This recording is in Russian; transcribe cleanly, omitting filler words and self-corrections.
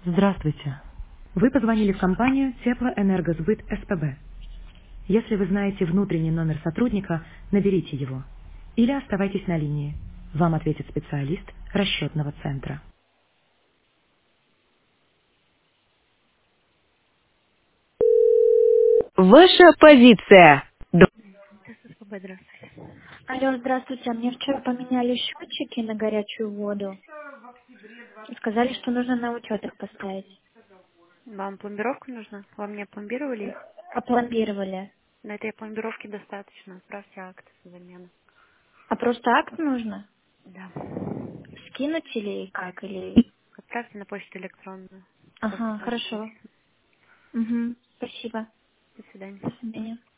Здравствуйте. Вы позвонили в компанию Теплоэнергосбыт СПБ. Если вы знаете внутренний номер сотрудника, наберите его. Или оставайтесь на линии. Вам ответит специалист расчетного центра. Ваша позиция. СПБ, здравствуйте. Алло, здравствуйте. Мне вчера поменяли счетчики на горячую воду. И сказали, что нужно на учет их поставить. Вам пломбировка нужна? Вам не пломбировали их? Опломбировали. На этой пломбировке достаточно. Отправьте акт замены. А просто акт нужно? Да. Скинуть или как? Или... Отправьте на почту электронную. После Ага, того, как хорошо. выписано. Угу. Спасибо. До свидания. До свидания.